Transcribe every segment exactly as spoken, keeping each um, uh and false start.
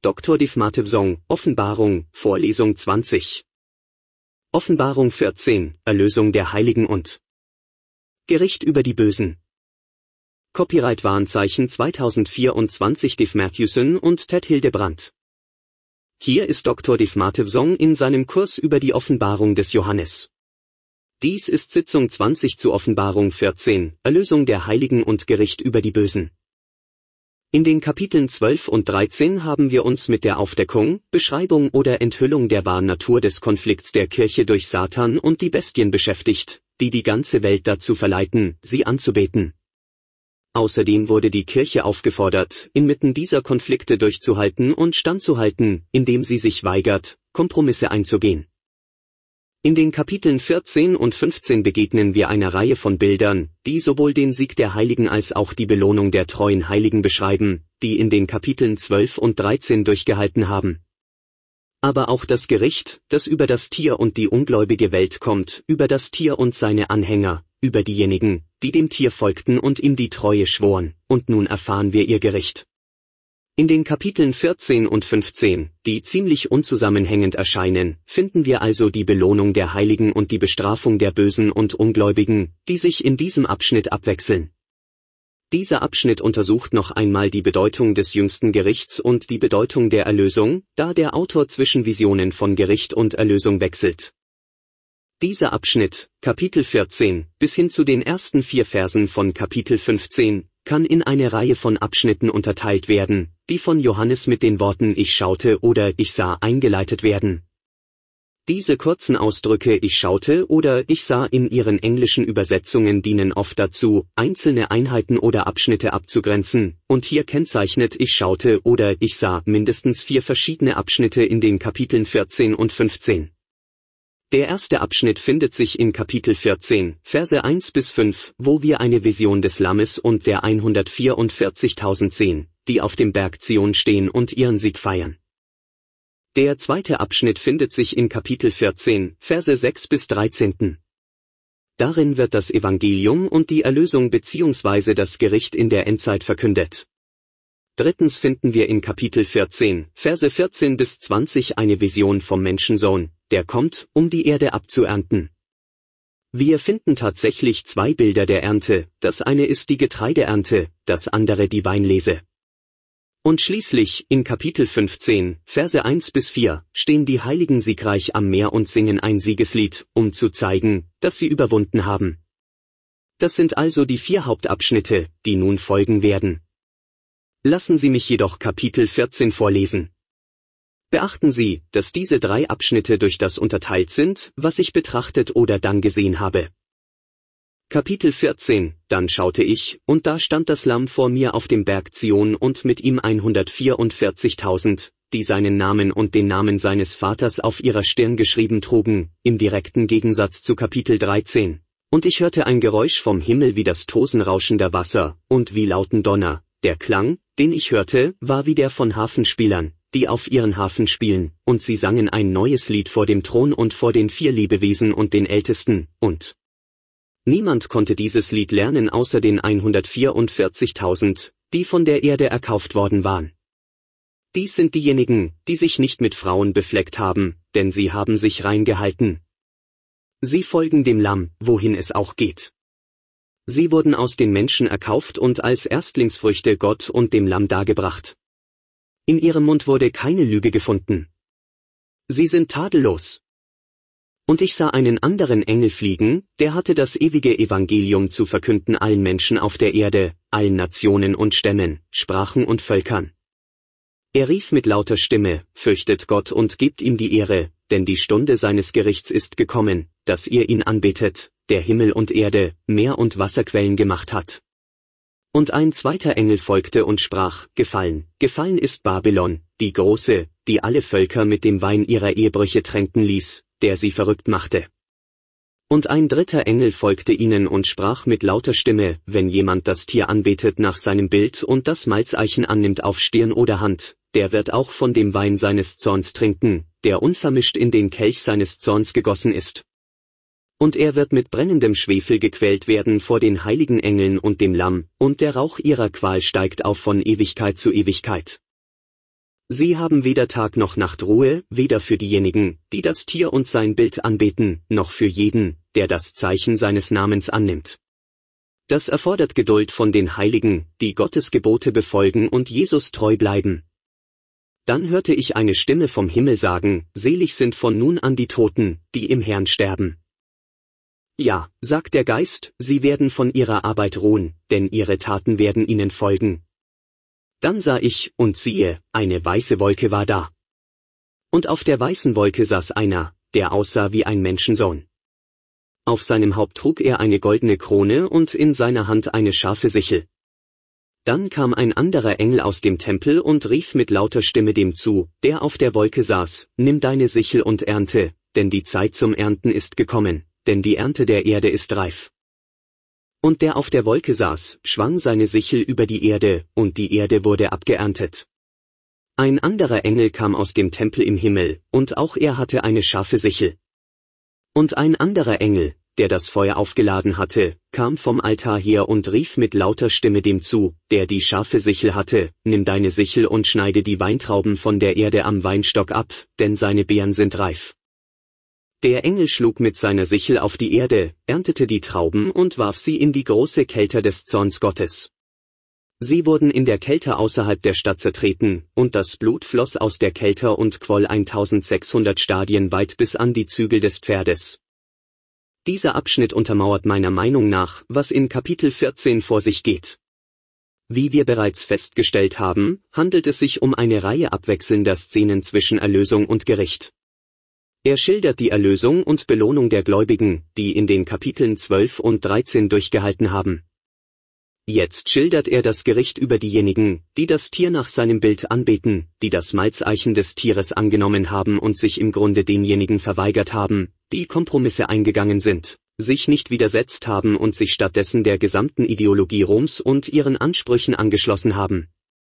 Doktor Div Matev Song, Offenbarung, Vorlesung zwanzig. Offenbarung vierzehn, Erlösung der Heiligen und Gericht über die Bösen. Copyright Warnzeichen zweitausendvierundzwanzig Div Matthewson und Ted Hildebrandt. Hier ist Doktor Div Matev Song in seinem Kurs über die Offenbarung des Johannes. Dies ist Sitzung zwanzig zu Offenbarung vierzehn, Erlösung der Heiligen und Gericht über die Bösen. In den Kapiteln zwölf und dreizehn haben wir uns mit der Aufdeckung, Beschreibung oder Enthüllung der wahren Natur des Konflikts der Kirche durch Satan und die Bestien beschäftigt, die die ganze Welt dazu verleiten, sie anzubeten. Außerdem wurde die Kirche aufgefordert, inmitten dieser Konflikte durchzuhalten und standzuhalten, indem sie sich weigert, Kompromisse einzugehen. In den Kapiteln vierzehn und fünfzehn begegnen wir einer Reihe von Bildern, die sowohl den Sieg der Heiligen als auch die Belohnung der treuen Heiligen beschreiben, die in den Kapiteln zwölf und dreizehn durchgehalten haben. Aber auch das Gericht, das über das Tier und die ungläubige Welt kommt, über das Tier und seine Anhänger, über diejenigen, die dem Tier folgten und ihm die Treue schworen, und nun erfahren wir ihr Gericht. In den Kapiteln vierzehn und fünfzehn, die ziemlich unzusammenhängend erscheinen, finden wir also die Belohnung der Heiligen und die Bestrafung der Bösen und Ungläubigen, die sich in diesem Abschnitt abwechseln. Dieser Abschnitt untersucht noch einmal die Bedeutung des jüngsten Gerichts und die Bedeutung der Erlösung, da der Autor zwischen Visionen von Gericht und Erlösung wechselt. Dieser Abschnitt, Kapitel vierzehn, bis hin zu den ersten vier Versen von Kapitel fünfzehn, kann in eine Reihe von Abschnitten unterteilt werden, die von Johannes mit den Worten Ich schaute oder Ich sah eingeleitet werden. Diese kurzen Ausdrücke Ich schaute oder Ich sah in ihren englischen Übersetzungen dienen oft dazu, einzelne Einheiten oder Abschnitte abzugrenzen, und hier kennzeichnet Ich schaute oder Ich sah mindestens vier verschiedene Abschnitte in den Kapiteln vierzehn und fünfzehn. Der erste Abschnitt findet sich in Kapitel vierzehn, Verse eins bis fünf, wo wir eine Vision des Lammes und der hundertvierundvierzigtausend sehen, die auf dem Berg Zion stehen und ihren Sieg feiern. Der zweite Abschnitt findet sich in Kapitel vierzehn, Verse sechs bis dreizehn. Darin wird das Evangelium und die Erlösung bzw. das Gericht in der Endzeit verkündet. Drittens finden wir in Kapitel vierzehn, Verse vierzehn bis zwanzig eine Vision vom Menschensohn, der kommt, um die Erde abzuernten. Wir finden tatsächlich zwei Bilder der Ernte, das eine ist die Getreideernte, das andere die Weinlese. Und schließlich, in Kapitel fünfzehn, Verse eins bis vier, stehen die Heiligen siegreich am Meer und singen ein Siegeslied, um zu zeigen, dass sie überwunden haben. Das sind also die vier Hauptabschnitte, die nun folgen werden. Lassen Sie mich jedoch Kapitel vierzehn vorlesen. Beachten Sie, dass diese drei Abschnitte durch das unterteilt sind, was ich betrachtet oder dann gesehen habe. Kapitel vierzehn, dann schaute ich, und da stand das Lamm vor mir auf dem Berg Zion und mit ihm hundertvierundvierzigtausend, die seinen Namen und den Namen seines Vaters auf ihrer Stirn geschrieben trugen, im direkten Gegensatz zu Kapitel dreizehn. Und ich hörte ein Geräusch vom Himmel wie das Tosen rauschender Wasser, und wie lauten Donner. Der Klang, den ich hörte, war wie der von Harfenspielern, die auf ihren Harfen spielen, und sie sangen ein neues Lied vor dem Thron und vor den vier Lebewesen und den Ältesten, und niemand konnte dieses Lied lernen außer den hundertvierundvierzigtausend, die von der Erde erkauft worden waren. Dies sind diejenigen, die sich nicht mit Frauen befleckt haben, denn sie haben sich rein gehalten. Sie folgen dem Lamm, wohin es auch geht. Sie wurden aus den Menschen erkauft und als Erstlingsfrüchte Gott und dem Lamm dargebracht. In ihrem Mund wurde keine Lüge gefunden. Sie sind tadellos. Und ich sah einen anderen Engel fliegen, der hatte das ewige Evangelium zu verkünden allen Menschen auf der Erde, allen Nationen und Stämmen, Sprachen und Völkern. Er rief mit lauter Stimme, fürchtet Gott und gebt ihm die Ehre, denn die Stunde seines Gerichts ist gekommen, dass ihr ihn anbetet, der Himmel und Erde, Meer und Wasserquellen gemacht hat. Und ein zweiter Engel folgte und sprach, Gefallen, gefallen ist Babylon, die Große, die alle Völker mit dem Wein ihrer Ehebrüche tränken ließ, der sie verrückt machte. Und ein dritter Engel folgte ihnen und sprach mit lauter Stimme, wenn jemand das Tier anbetet nach seinem Bild und das Malzeichen annimmt auf Stirn oder Hand, der wird auch von dem Wein seines Zorns trinken, der unvermischt in den Kelch seines Zorns gegossen ist. Und er wird mit brennendem Schwefel gequält werden vor den heiligen Engeln und dem Lamm, und der Rauch ihrer Qual steigt auf von Ewigkeit zu Ewigkeit. Sie haben weder Tag noch Nacht Ruhe, weder für diejenigen, die das Tier und sein Bild anbeten, noch für jeden, der das Zeichen seines Namens annimmt. Das erfordert Geduld von den Heiligen, die Gottes Gebote befolgen und Jesus treu bleiben. Dann hörte ich eine Stimme vom Himmel sagen, selig sind von nun an die Toten, die im Herrn sterben. Ja, sagt der Geist, sie werden von ihrer Arbeit ruhen, denn ihre Taten werden ihnen folgen. Dann sah ich, und siehe, eine weiße Wolke war da. Und auf der weißen Wolke saß einer, der aussah wie ein Menschensohn. Auf seinem Haupt trug er eine goldene Krone und in seiner Hand eine scharfe Sichel. Dann kam ein anderer Engel aus dem Tempel und rief mit lauter Stimme dem zu, der auf der Wolke saß, nimm deine Sichel und ernte, denn die Zeit zum Ernten ist gekommen, denn die Ernte der Erde ist reif. Und der auf der Wolke saß, schwang seine Sichel über die Erde, und die Erde wurde abgeerntet. Ein anderer Engel kam aus dem Tempel im Himmel, und auch er hatte eine scharfe Sichel. Und ein anderer Engel, der das Feuer aufgeladen hatte, kam vom Altar her und rief mit lauter Stimme dem zu, der die scharfe Sichel hatte, nimm deine Sichel und schneide die Weintrauben von der Erde am Weinstock ab, denn seine Beeren sind reif. Der Engel schlug mit seiner Sichel auf die Erde, erntete die Trauben und warf sie in die große Kelter des Zorns Gottes. Sie wurden in der Kelter außerhalb der Stadt zertreten, und das Blut floss aus der Kelter und quoll eintausendsechshundert Stadien weit bis an die Zügel des Pferdes. Dieser Abschnitt untermauert meiner Meinung nach, was in Kapitel vierzehn vor sich geht. Wie wir bereits festgestellt haben, handelt es sich um eine Reihe abwechselnder Szenen zwischen Erlösung und Gericht. Er schildert die Erlösung und Belohnung der Gläubigen, die in den Kapiteln zwölf und dreizehn durchgehalten haben. Jetzt schildert er das Gericht über diejenigen, die das Tier nach seinem Bild anbeten, die das Malzeichen des Tieres angenommen haben und sich im Grunde denjenigen verweigert haben, die Kompromisse eingegangen sind, sich nicht widersetzt haben und sich stattdessen der gesamten Ideologie Roms und ihren Ansprüchen angeschlossen haben.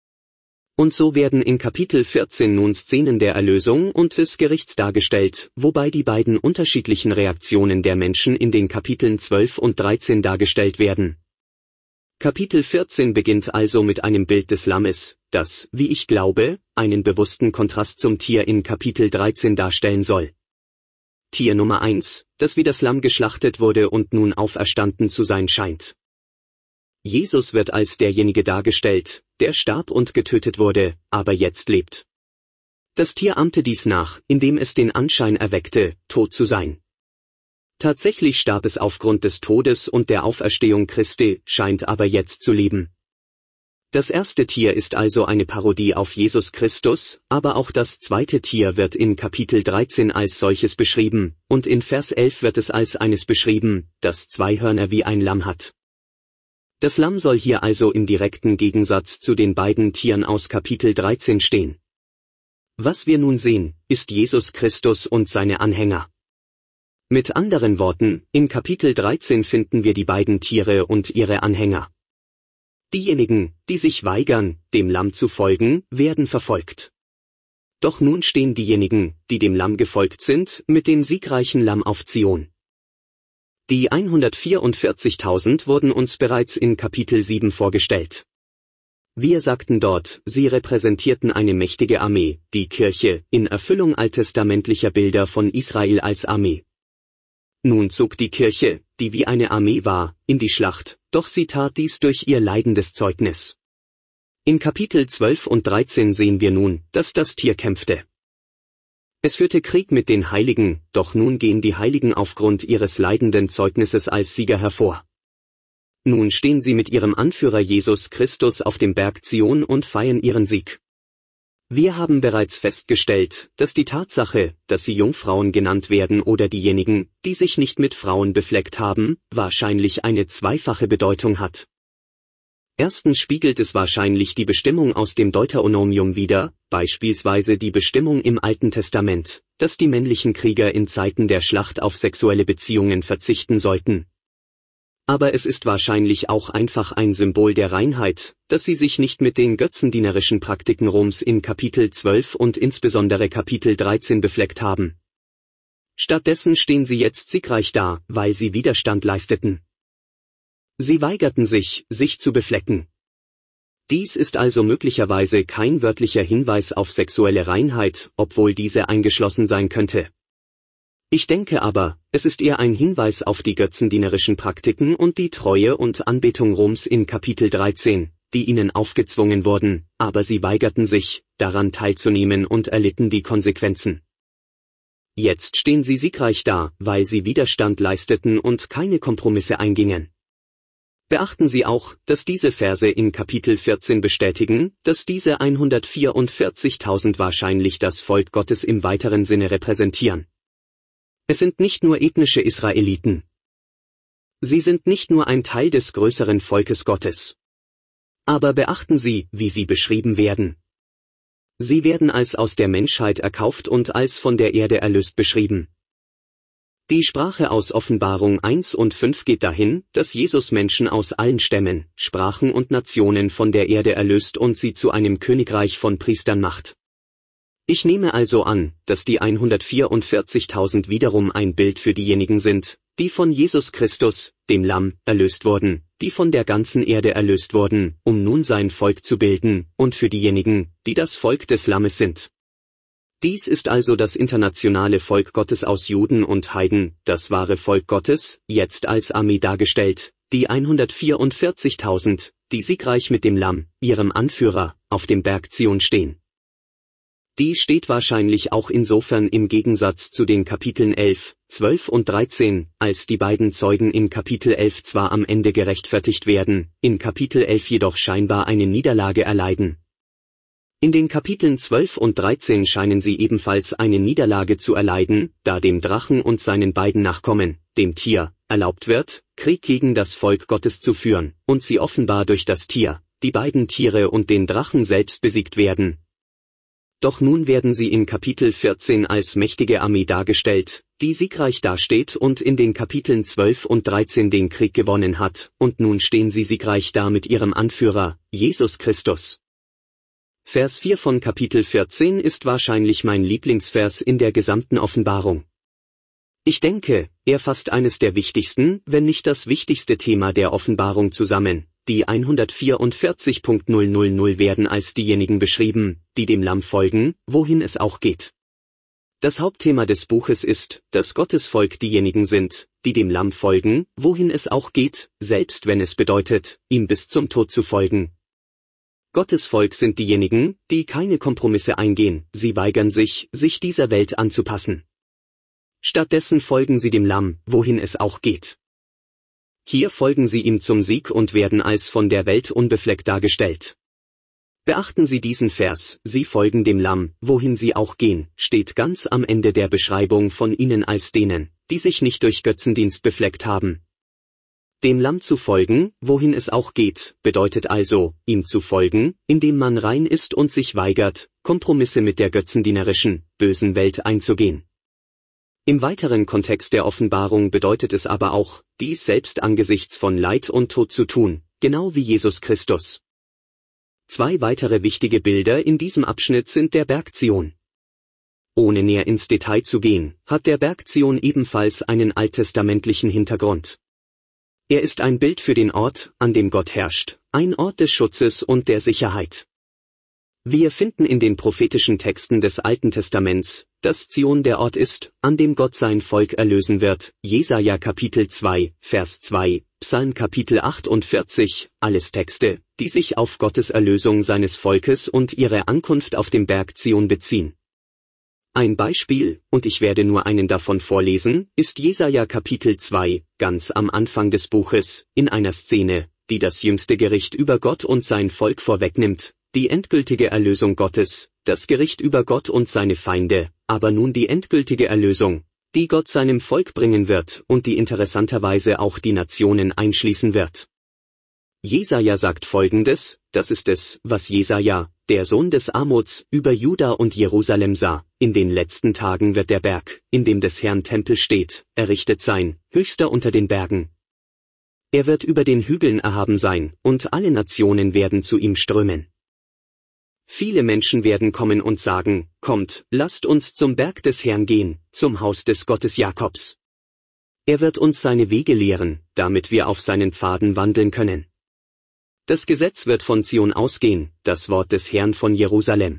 Und so werden in Kapitel vierzehn nun Szenen der Erlösung und des Gerichts dargestellt, wobei die beiden unterschiedlichen Reaktionen der Menschen in den Kapiteln zwölf und dreizehn dargestellt werden. Kapitel vierzehn beginnt also mit einem Bild des Lammes, das, wie ich glaube, einen bewussten Kontrast zum Tier in Kapitel dreizehn darstellen soll. Tier Nummer eins, das wie das Lamm geschlachtet wurde und nun auferstanden zu sein scheint. Jesus wird als derjenige dargestellt, der starb und getötet wurde, aber jetzt lebt. Das Tier ahmte dies nach, indem es den Anschein erweckte, tot zu sein. Tatsächlich starb es aufgrund des Todes und der Auferstehung Christi, scheint aber jetzt zu leben. Das erste Tier ist also eine Parodie auf Jesus Christus, aber auch das zweite Tier wird in Kapitel dreizehn als solches beschrieben, und in Vers elf wird es als eines beschrieben, das zwei Hörner wie ein Lamm hat. Das Lamm soll hier also im direkten Gegensatz zu den beiden Tieren aus Kapitel dreizehn stehen. Was wir nun sehen, ist Jesus Christus und seine Anhänger. Mit anderen Worten, in Kapitel dreizehn finden wir die beiden Tiere und ihre Anhänger. Diejenigen, die sich weigern, dem Lamm zu folgen, werden verfolgt. Doch nun stehen diejenigen, die dem Lamm gefolgt sind, mit dem siegreichen Lamm auf Zion. Die hundertvierundvierzigtausend wurden uns bereits in Kapitel sieben vorgestellt. Wir sagten dort, sie repräsentierten eine mächtige Armee, die Kirche, in Erfüllung alttestamentlicher Bilder von Israel als Armee. Nun zog die Kirche, die wie eine Armee war, in die Schlacht, doch sie tat dies durch ihr leidendes Zeugnis. In Kapitel zwölf und dreizehn sehen wir nun, dass das Tier kämpfte. Es führte Krieg mit den Heiligen, doch nun gehen die Heiligen aufgrund ihres leidenden Zeugnisses als Sieger hervor. Nun stehen sie mit ihrem Anführer Jesus Christus auf dem Berg Zion und feiern ihren Sieg. Wir haben bereits festgestellt, dass die Tatsache, dass sie Jungfrauen genannt werden oder diejenigen, die sich nicht mit Frauen befleckt haben, wahrscheinlich eine zweifache Bedeutung hat. Erstens spiegelt es wahrscheinlich die Bestimmung aus dem Deuteronomium wider, beispielsweise die Bestimmung im Alten Testament, dass die männlichen Krieger in Zeiten der Schlacht auf sexuelle Beziehungen verzichten sollten. Aber es ist wahrscheinlich auch einfach ein Symbol der Reinheit, dass sie sich nicht mit den götzendienerischen Praktiken Roms in Kapitel zwölf und insbesondere Kapitel dreizehn befleckt haben. Stattdessen stehen sie jetzt siegreich da, weil sie Widerstand leisteten. Sie weigerten sich, sich zu beflecken. Dies ist also möglicherweise kein wörtlicher Hinweis auf sexuelle Reinheit, obwohl diese eingeschlossen sein könnte. Ich denke aber, es ist eher ein Hinweis auf die götzendienerischen Praktiken und die Treue und Anbetung Roms in Kapitel dreizehn, die ihnen aufgezwungen wurden, aber sie weigerten sich, daran teilzunehmen und erlitten die Konsequenzen. Jetzt stehen sie siegreich da, weil sie Widerstand leisteten und keine Kompromisse eingingen. Beachten Sie auch, dass diese Verse in Kapitel vierzehn bestätigen, dass diese hundertvierundvierzigtausend wahrscheinlich das Volk Gottes im weiteren Sinne repräsentieren. Es sind nicht nur ethnische Israeliten. Sie sind nicht nur ein Teil des größeren Volkes Gottes. Aber beachten Sie, wie sie beschrieben werden. Sie werden als aus der Menschheit erkauft und als von der Erde erlöst beschrieben. Die Sprache aus Offenbarung eins und fünf geht dahin, dass Jesus Menschen aus allen Stämmen, Sprachen und Nationen von der Erde erlöst und sie zu einem Königreich von Priestern macht. Ich nehme also an, dass die hundertvierundvierzigtausend wiederum ein Bild für diejenigen sind, die von Jesus Christus, dem Lamm, erlöst wurden, die von der ganzen Erde erlöst wurden, um nun sein Volk zu bilden, und für diejenigen, die das Volk des Lammes sind. Dies ist also das internationale Volk Gottes aus Juden und Heiden, das wahre Volk Gottes, jetzt als Armee dargestellt, die hundertvierundvierzigtausend, die siegreich mit dem Lamm, ihrem Anführer, auf dem Berg Zion stehen. Dies steht wahrscheinlich auch insofern im Gegensatz zu den Kapiteln elf, zwölf und dreizehn, als die beiden Zeugen in Kapitel elf zwar am Ende gerechtfertigt werden, in Kapitel elf jedoch scheinbar eine Niederlage erleiden. In den Kapiteln zwölf und dreizehn scheinen sie ebenfalls eine Niederlage zu erleiden, da dem Drachen und seinen beiden Nachkommen, dem Tier, erlaubt wird, Krieg gegen das Volk Gottes zu führen, und sie offenbar durch das Tier, die beiden Tiere und den Drachen selbst besiegt werden. Doch nun werden sie in Kapitel vierzehn als mächtige Armee dargestellt, die siegreich dasteht und in den Kapiteln zwölf und dreizehn den Krieg gewonnen hat, und nun stehen sie siegreich da mit ihrem Anführer, Jesus Christus. Vers vier von Kapitel vierzehn ist wahrscheinlich mein Lieblingsvers in der gesamten Offenbarung. Ich denke, er fasst eines der wichtigsten, wenn nicht das wichtigste Thema der Offenbarung zusammen. Die hundertvierundvierzigtausend werden als diejenigen beschrieben, die dem Lamm folgen, wohin es auch geht. Das Hauptthema des Buches ist, dass Gottes Volk diejenigen sind, die dem Lamm folgen, wohin es auch geht, selbst wenn es bedeutet, ihm bis zum Tod zu folgen. Gottes Volk sind diejenigen, die keine Kompromisse eingehen, sie weigern sich, sich dieser Welt anzupassen. Stattdessen folgen sie dem Lamm, wohin es auch geht. Hier folgen sie ihm zum Sieg und werden als von der Welt unbefleckt dargestellt. Beachten Sie diesen Vers, sie folgen dem Lamm, wohin sie auch gehen, steht ganz am Ende der Beschreibung von ihnen als denen, die sich nicht durch Götzendienst befleckt haben. Dem Lamm zu folgen, wohin es auch geht, bedeutet also, ihm zu folgen, indem man rein ist und sich weigert, Kompromisse mit der götzendienerischen, bösen Welt einzugehen. Im weiteren Kontext der Offenbarung bedeutet es aber auch, dies selbst angesichts von Leid und Tod zu tun, genau wie Jesus Christus. Zwei weitere wichtige Bilder in diesem Abschnitt sind der Berg Zion. Ohne näher ins Detail zu gehen, hat der Berg Zion ebenfalls einen alttestamentlichen Hintergrund. Er ist ein Bild für den Ort, an dem Gott herrscht, ein Ort des Schutzes und der Sicherheit. Wir finden in den prophetischen Texten des Alten Testaments, dass Zion der Ort ist, an dem Gott sein Volk erlösen wird, Jesaja Kapitel zwei, Vers zwei, Psalm Kapitel achtundvierzig, alles Texte, die sich auf Gottes Erlösung seines Volkes und ihre Ankunft auf dem Berg Zion beziehen. Ein Beispiel, und ich werde nur einen davon vorlesen, ist Jesaja Kapitel zwei, ganz am Anfang des Buches, in einer Szene, die das jüngste Gericht über Gott und sein Volk vorwegnimmt, die endgültige Erlösung Gottes, das Gericht über Gott und seine Feinde, aber nun die endgültige Erlösung, die Gott seinem Volk bringen wird und die interessanterweise auch die Nationen einschließen wird. Jesaja sagt Folgendes, das ist es, was Jesaja, der Sohn des Amoz, über Juda und Jerusalem sah: In den letzten Tagen wird der Berg, in dem des Herrn Tempel steht, errichtet sein, höchster unter den Bergen. Er wird über den Hügeln erhaben sein, und alle Nationen werden zu ihm strömen. Viele Menschen werden kommen und sagen: Kommt, lasst uns zum Berg des Herrn gehen, zum Haus des Gottes Jakobs. Er wird uns seine Wege lehren, damit wir auf seinen Pfaden wandeln können. Das Gesetz wird von Zion ausgehen, das Wort des Herrn von Jerusalem.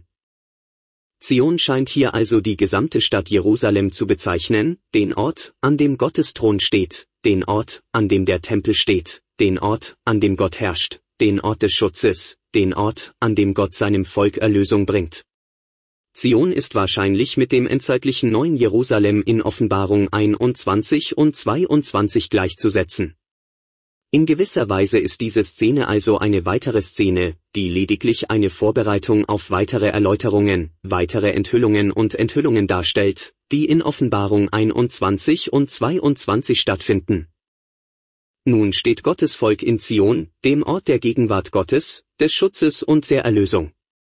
Zion scheint hier also die gesamte Stadt Jerusalem zu bezeichnen, den Ort, an dem Gottes Thron steht, den Ort, an dem der Tempel steht, den Ort, an dem Gott herrscht, den Ort des Schutzes, den Ort, an dem Gott seinem Volk Erlösung bringt. Zion ist wahrscheinlich mit dem endzeitlichen neuen Jerusalem in Offenbarung einundzwanzig und zweiundzwanzig gleichzusetzen. In gewisser Weise ist diese Szene also eine weitere Szene, die lediglich eine Vorbereitung auf weitere Erläuterungen, weitere Enthüllungen und Enthüllungen darstellt, die in Offenbarung einundzwanzig und zweiundzwanzig stattfinden. Nun steht Gottes Volk in Zion, dem Ort der Gegenwart Gottes, des Schutzes und der Erlösung.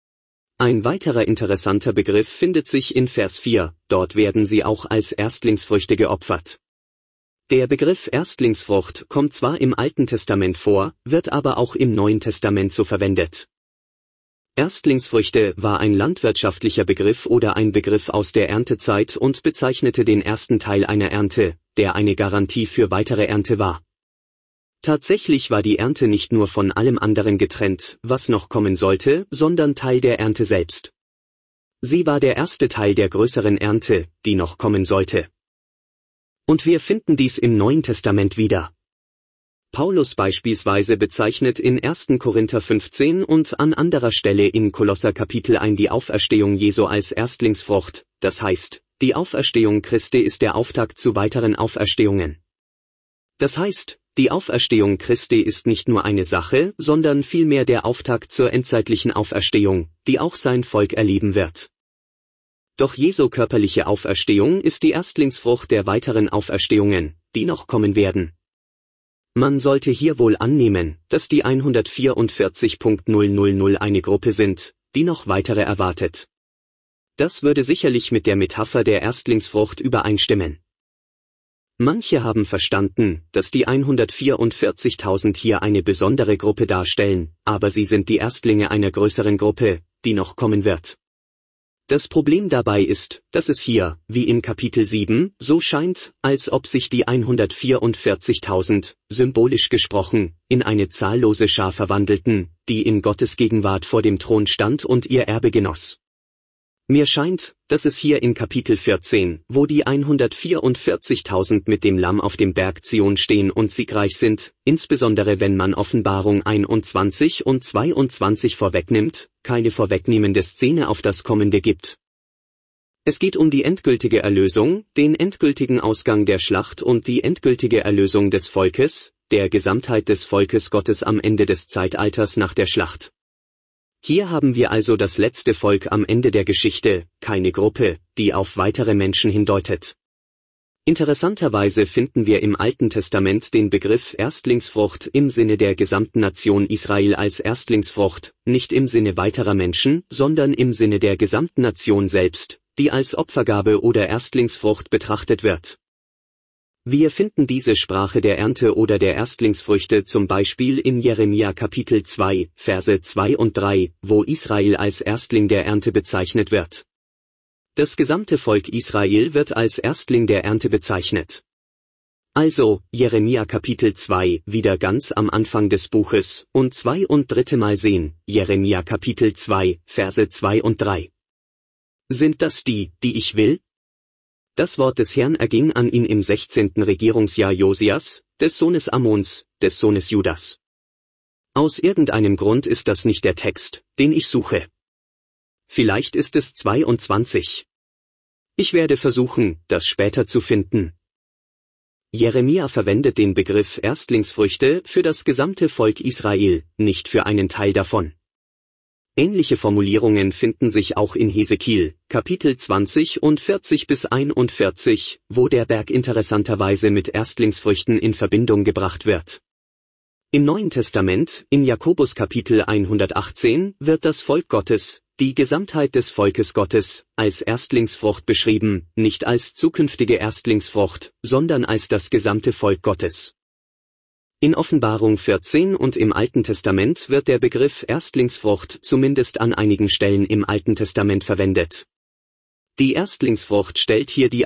Ein weiterer interessanter Begriff findet sich in Vers vier, dort werden sie auch als Erstlingsfrüchte geopfert. Der Begriff Erstlingsfrucht kommt zwar im Alten Testament vor, wird aber auch im Neuen Testament so verwendet. Erstlingsfrüchte war ein landwirtschaftlicher Begriff oder ein Begriff aus der Erntezeit und bezeichnete den ersten Teil einer Ernte, der eine Garantie für weitere Ernte war. Tatsächlich war die Ernte nicht nur von allem anderen getrennt, was noch kommen sollte, sondern Teil der Ernte selbst. Sie war der erste Teil der größeren Ernte, die noch kommen sollte. Und wir finden dies im Neuen Testament wieder. Paulus beispielsweise bezeichnet in ersten Korinther fünfzehn und an anderer Stelle in Kolosser Kapitel eins die Auferstehung Jesu als Erstlingsfrucht, das heißt, die Auferstehung Christi ist der Auftakt zu weiteren Auferstehungen. Das heißt, die Auferstehung Christi ist nicht nur eine Sache, sondern vielmehr der Auftakt zur endzeitlichen Auferstehung, die auch sein Volk erleben wird. Doch Jesu körperliche Auferstehung ist die Erstlingsfrucht der weiteren Auferstehungen, die noch kommen werden. Man sollte hier wohl annehmen, dass die hundertvierundvierzigtausend eine Gruppe sind, die noch weitere erwartet. Das würde sicherlich mit der Metapher der Erstlingsfrucht übereinstimmen. Manche haben verstanden, dass die hundertvierundvierzigtausend hier eine besondere Gruppe darstellen, aber sie sind die Erstlinge einer größeren Gruppe, die noch kommen wird. Das Problem dabei ist, dass es hier, wie in Kapitel sieben, so scheint, als ob sich die hundertvierundvierzigtausend, symbolisch gesprochen, in eine zahllose Schar verwandelten, die in Gottes Gegenwart vor dem Thron stand und ihr Erbe genoss. Mir scheint, dass es hier in Kapitel vierzehn, wo die hundertvierundvierzigtausend mit dem Lamm auf dem Berg Zion stehen und siegreich sind, insbesondere wenn man Offenbarung einundzwanzig und zweiundzwanzig vorwegnimmt, keine vorwegnehmende Szene auf das Kommende gibt. Es geht um die endgültige Erlösung, den endgültigen Ausgang der Schlacht und die endgültige Erlösung des Volkes, der Gesamtheit des Volkes Gottes am Ende des Zeitalters nach der Schlacht. Hier haben wir also das letzte Volk am Ende der Geschichte, keine Gruppe, die auf weitere Menschen hindeutet. Interessanterweise finden wir im Alten Testament den Begriff Erstlingsfrucht im Sinne der gesamten Nation Israel als Erstlingsfrucht, nicht im Sinne weiterer Menschen, sondern im Sinne der gesamten Nation selbst, die als Opfergabe oder Erstlingsfrucht betrachtet wird. Wir finden diese Sprache der Ernte oder der Erstlingsfrüchte zum Beispiel in Jeremia Kapitel zwei, Verse zwei und drei, wo Israel als Erstling der Ernte bezeichnet wird. Das gesamte Volk Israel wird als Erstling der Ernte bezeichnet. Also, Jeremia Kapitel zwei, wieder ganz am Anfang des Buches, und zwei und dritte Mal sehen, Jeremia Kapitel zwei, Verse zwei und drei. Sind das die, die ich will? Das Wort des Herrn erging an ihn im sechzehnten Regierungsjahr Josias, des Sohnes Ammons, des Sohnes Judas. Aus irgendeinem Grund ist das nicht der Text, den ich suche. Vielleicht ist es zweiundzwanzig. Ich werde versuchen, das später zu finden. Jeremia verwendet den Begriff Erstlingsfrüchte für das gesamte Volk Israel, nicht für einen Teil davon. Ähnliche Formulierungen finden sich auch in Hesekiel, Kapitel zwanzig und vierzig bis einundvierzig, wo der Berg interessanterweise mit Erstlingsfrüchten in Verbindung gebracht wird. Im Neuen Testament, in Jakobus Kapitel hundertachtzehn, wird das Volk Gottes, die Gesamtheit des Volkes Gottes, als Erstlingsfrucht beschrieben, nicht als zukünftige Erstlingsfrucht, sondern als das gesamte Volk Gottes. In Offenbarung vierzehn und im Alten Testament wird der Begriff Erstlingsfrucht zumindest an einigen Stellen im Alten Testament verwendet. Die Erstlingsfrucht stellt hier die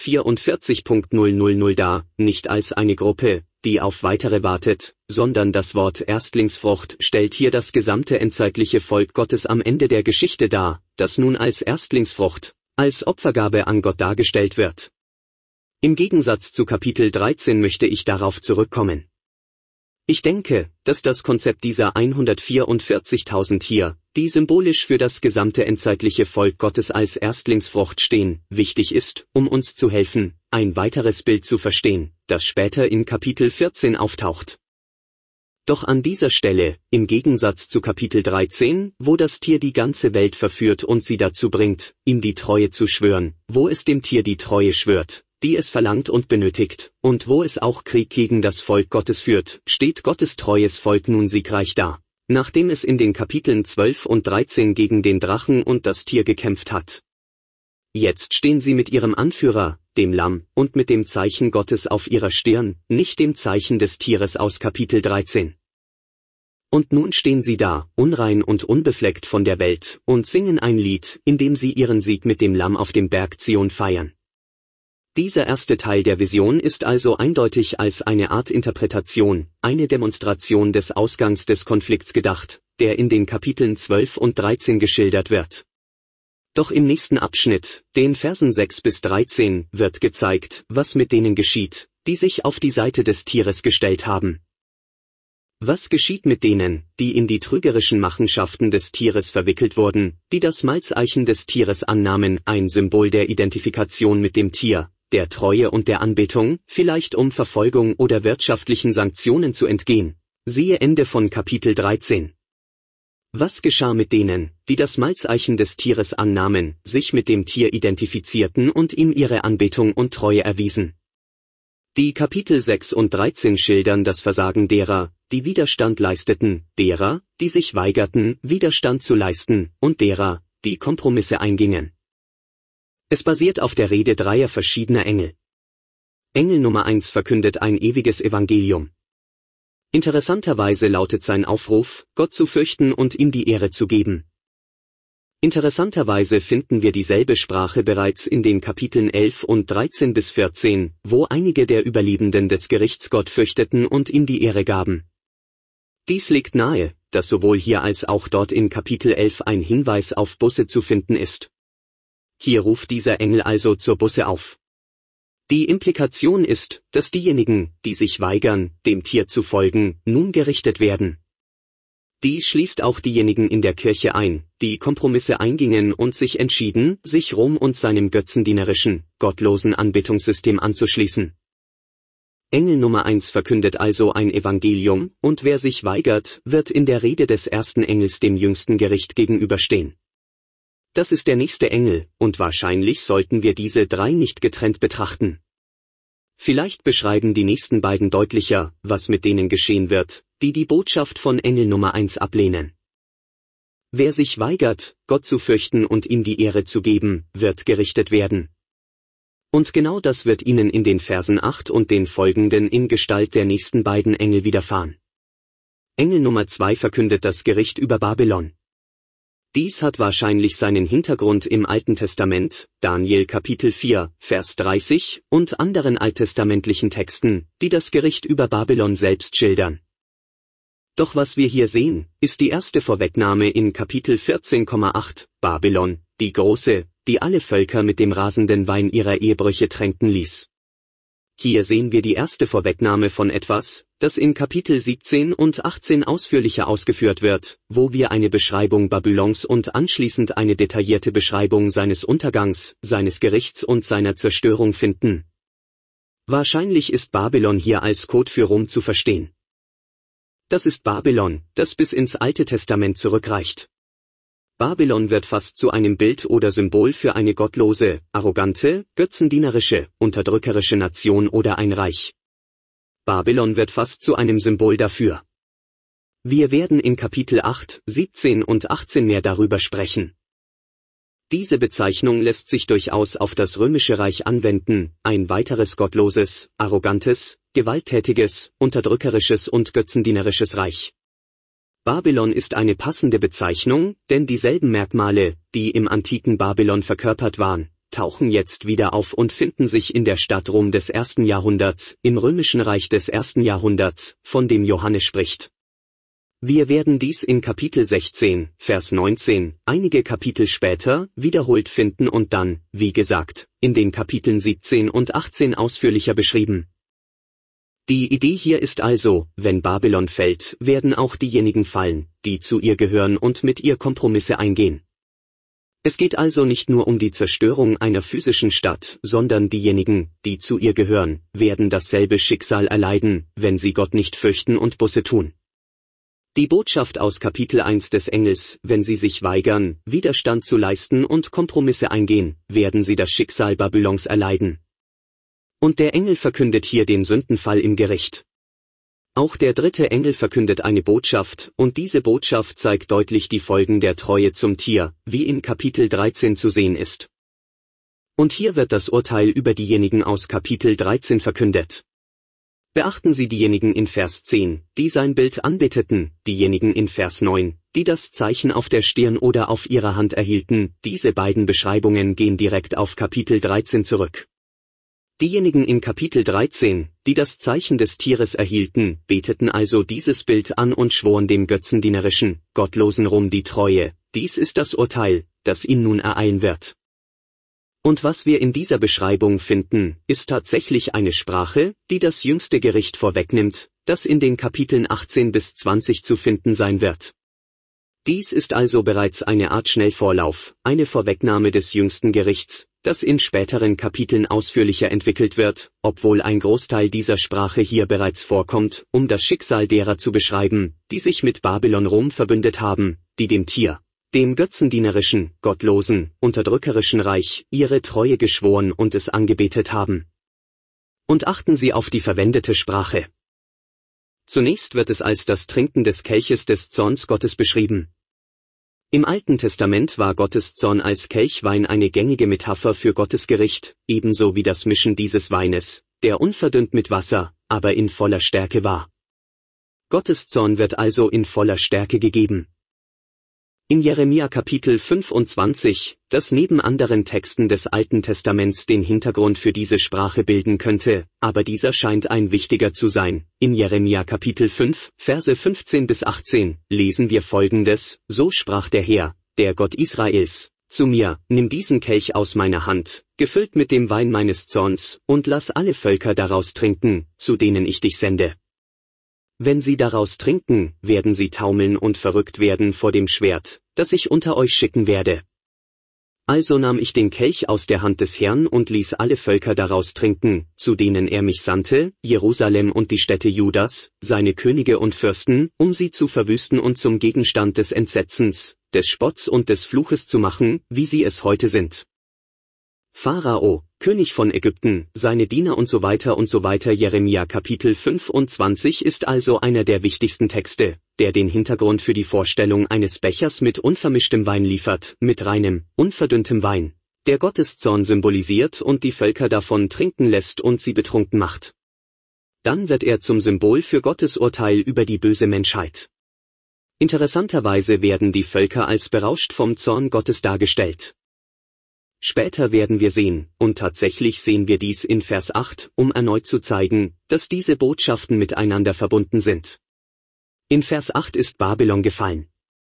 hundertvierundvierzigtausend dar, nicht als eine Gruppe, die auf weitere wartet, sondern das Wort Erstlingsfrucht stellt hier das gesamte endzeitliche Volk Gottes am Ende der Geschichte dar, das nun als Erstlingsfrucht, als Opfergabe an Gott dargestellt wird. Im Gegensatz zu Kapitel dreizehn möchte ich darauf zurückkommen. Ich denke, dass das Konzept dieser hundertvierundvierzigtausend hier, die symbolisch für das gesamte endzeitliche Volk Gottes als Erstlingsfrucht stehen, wichtig ist, um uns zu helfen, ein weiteres Bild zu verstehen, das später in Kapitel vierzehn auftaucht. Doch an dieser Stelle, im Gegensatz zu Kapitel dreizehn, wo das Tier die ganze Welt verführt und sie dazu bringt, ihm die Treue zu schwören, wo es dem Tier die Treue schwört, die es verlangt und benötigt, und wo es auch Krieg gegen das Volk Gottes führt, steht Gottes treues Volk nun siegreich da, nachdem es in den Kapiteln zwölf und dreizehn gegen den Drachen und das Tier gekämpft hat. Jetzt stehen sie mit ihrem Anführer, dem Lamm, und mit dem Zeichen Gottes auf ihrer Stirn, nicht dem Zeichen des Tieres aus Kapitel dreizehn. Und nun stehen sie da, unrein und unbefleckt von der Welt, und singen ein Lied, in dem sie ihren Sieg mit dem Lamm auf dem Berg Zion feiern. Dieser erste Teil der Vision ist also eindeutig als eine Art Interpretation, eine Demonstration des Ausgangs des Konflikts gedacht, der in den Kapiteln zwölf und dreizehn geschildert wird. Doch im nächsten Abschnitt, den Versen sechs bis dreizehn, wird gezeigt, was mit denen geschieht, die sich auf die Seite des Tieres gestellt haben. Was geschieht mit denen, die in die trügerischen Machenschaften des Tieres verwickelt wurden, die das Malzeichen des Tieres annahmen, ein Symbol der Identifikation mit dem Tier, der Treue und der Anbetung, vielleicht um Verfolgung oder wirtschaftlichen Sanktionen zu entgehen? Siehe Ende von Kapitel dreizehn. Was geschah mit denen, die das Malzeichen des Tieres annahmen, sich mit dem Tier identifizierten und ihm ihre Anbetung und Treue erwiesen? Die Kapitel sechs und dreizehn schildern das Versagen derer, die Widerstand leisteten, derer, die sich weigerten, Widerstand zu leisten, und derer, die Kompromisse eingingen. Es basiert auf der Rede dreier verschiedener Engel. Engel Nummer eins verkündet ein ewiges Evangelium. Interessanterweise lautet sein Aufruf, Gott zu fürchten und ihm die Ehre zu geben. Interessanterweise finden wir dieselbe Sprache bereits in den Kapiteln elf und dreizehn bis vierzehn, wo einige der Überlebenden des Gerichts Gott fürchteten und ihm die Ehre gaben. Dies legt nahe, dass sowohl hier als auch dort in Kapitel elf ein Hinweis auf Buße zu finden ist. Hier ruft dieser Engel also zur Buße auf. Die Implikation ist, dass diejenigen, die sich weigern, dem Tier zu folgen, nun gerichtet werden. Dies schließt auch diejenigen in der Kirche ein, die Kompromisse eingingen und sich entschieden, sich Rom und seinem götzendienerischen, gottlosen Anbetungssystem anzuschließen. Engel Nummer eins verkündet also ein Evangelium, und wer sich weigert, wird in der Rede des ersten Engels dem jüngsten Gericht gegenüberstehen. Das ist der nächste Engel, und wahrscheinlich sollten wir diese drei nicht getrennt betrachten. Vielleicht beschreiben die nächsten beiden deutlicher, was mit denen geschehen wird, die die Botschaft von Engel Nummer eins ablehnen. Wer sich weigert, Gott zu fürchten und ihm die Ehre zu geben, wird gerichtet werden. Und genau das wird ihnen in den Versen acht und den folgenden in Gestalt der nächsten beiden Engel widerfahren. Engel Nummer zwei verkündet das Gericht über Babylon. Dies hat wahrscheinlich seinen Hintergrund im Alten Testament, Daniel Kapitel vier, Vers dreißig, und anderen alttestamentlichen Texten, die das Gericht über Babylon selbst schildern. Doch was wir hier sehen, ist die erste Vorwegnahme in Kapitel vierzehn Komma acht, Babylon, die große, die alle Völker mit dem rasenden Wein ihrer Ehebrüche tränken ließ. Hier sehen wir die erste Vorwegnahme von etwas, das in Kapitel siebzehn und achtzehn ausführlicher ausgeführt wird, wo wir eine Beschreibung Babylons und anschließend eine detaillierte Beschreibung seines Untergangs, seines Gerichts und seiner Zerstörung finden. Wahrscheinlich ist Babylon hier als Code für Rom zu verstehen. Das ist Babylon, das bis ins Alte Testament zurückreicht. Babylon wird fast zu einem Bild oder Symbol für eine gottlose, arrogante, götzendienerische, unterdrückerische Nation oder ein Reich. Babylon wird fast zu einem Symbol dafür. Wir werden in Kapitel acht, siebzehn und achtzehn mehr darüber sprechen. Diese Bezeichnung lässt sich durchaus auf das Römische Reich anwenden, ein weiteres gottloses, arrogantes, gewalttätiges, unterdrückerisches und götzendienerisches Reich. Babylon ist eine passende Bezeichnung, denn dieselben Merkmale, die im antiken Babylon verkörpert waren, tauchen jetzt wieder auf und finden sich in der Stadt Rom des ersten Jahrhunderts, im römischen Reich des ersten Jahrhunderts, von dem Johannes spricht. Wir werden dies in Kapitel sechzehn, Vers neunzehn, einige Kapitel später, wiederholt finden und dann, wie gesagt, in den Kapiteln siebzehn und achtzehn ausführlicher beschrieben. Die Idee hier ist also, wenn Babylon fällt, werden auch diejenigen fallen, die zu ihr gehören und mit ihr Kompromisse eingehen. Es geht also nicht nur um die Zerstörung einer physischen Stadt, sondern diejenigen, die zu ihr gehören, werden dasselbe Schicksal erleiden, wenn sie Gott nicht fürchten und Buße tun. Die Botschaft aus Kapitel eins des Engels, wenn sie sich weigern, Widerstand zu leisten und Kompromisse eingehen, werden sie das Schicksal Babylons erleiden. Und der Engel verkündet hier den Sündenfall im Gericht. Auch der dritte Engel verkündet eine Botschaft, und diese Botschaft zeigt deutlich die Folgen der Treue zum Tier, wie in Kapitel dreizehn zu sehen ist. Und hier wird das Urteil über diejenigen aus Kapitel dreizehn verkündet. Beachten Sie diejenigen in Vers zehn, die sein Bild anbeteten, diejenigen in Vers neun, die das Zeichen auf der Stirn oder auf ihrer Hand erhielten, diese beiden Beschreibungen gehen direkt auf Kapitel dreizehn zurück. Diejenigen in Kapitel dreizehn, die das Zeichen des Tieres erhielten, beteten also dieses Bild an und schworen dem götzendienerischen, gottlosen Rom die Treue. Dies ist das Urteil, das ihn nun ereilen wird. Und was wir in dieser Beschreibung finden, ist tatsächlich eine Sprache, die das jüngste Gericht vorwegnimmt, das in den Kapiteln achtzehn bis zwanzig zu finden sein wird. Dies ist also bereits eine Art Schnellvorlauf, eine Vorwegnahme des jüngsten Gerichts, das in späteren Kapiteln ausführlicher entwickelt wird, obwohl ein Großteil dieser Sprache hier bereits vorkommt, um das Schicksal derer zu beschreiben, die sich mit Babylon Rom verbündet haben, die dem Tier, dem götzendienerischen, gottlosen, unterdrückerischen Reich, ihre Treue geschworen und es angebetet haben. Und achten Sie auf die verwendete Sprache. Zunächst wird es als das Trinken des Kelches des Zorns Gottes beschrieben. Im Alten Testament war Gottes Zorn als Kelchwein eine gängige Metapher für Gottes Gericht, ebenso wie das Mischen dieses Weines, der unverdünnt mit Wasser, aber in voller Stärke war. Gottes Zorn wird also in voller Stärke gegeben. In Jeremia Kapitel fünfundzwanzig, das neben anderen Texten des Alten Testaments den Hintergrund für diese Sprache bilden könnte, aber dieser scheint ein wichtiger zu sein. In Jeremia Kapitel fünf, Verse fünfzehn bis achtzehn, lesen wir Folgendes: So sprach der Herr, der Gott Israels, zu mir: Nimm diesen Kelch aus meiner Hand, gefüllt mit dem Wein meines Zorns, und lass alle Völker daraus trinken, zu denen ich dich sende. Wenn sie daraus trinken, werden sie taumeln und verrückt werden vor dem Schwert, das ich unter euch schicken werde. Also nahm ich den Kelch aus der Hand des Herrn und ließ alle Völker daraus trinken, zu denen er mich sandte, Jerusalem und die Städte Judas, seine Könige und Fürsten, um sie zu verwüsten und zum Gegenstand des Entsetzens, des Spotts und des Fluches zu machen, wie sie es heute sind. Pharao, König von Ägypten, seine Diener und so weiter und so weiter. Jeremia Kapitel fünfundzwanzig ist also einer der wichtigsten Texte, der den Hintergrund für die Vorstellung eines Bechers mit unvermischtem Wein liefert, mit reinem, unverdünntem Wein, der Gottes Zorn symbolisiert und die Völker davon trinken lässt und sie betrunken macht. Dann wird er zum Symbol für Gottes Urteil über die böse Menschheit. Interessanterweise werden die Völker als berauscht vom Zorn Gottes dargestellt. Später werden wir sehen, und tatsächlich sehen wir dies in Vers acht, um erneut zu zeigen, dass diese Botschaften miteinander verbunden sind. In Vers acht ist Babylon gefallen.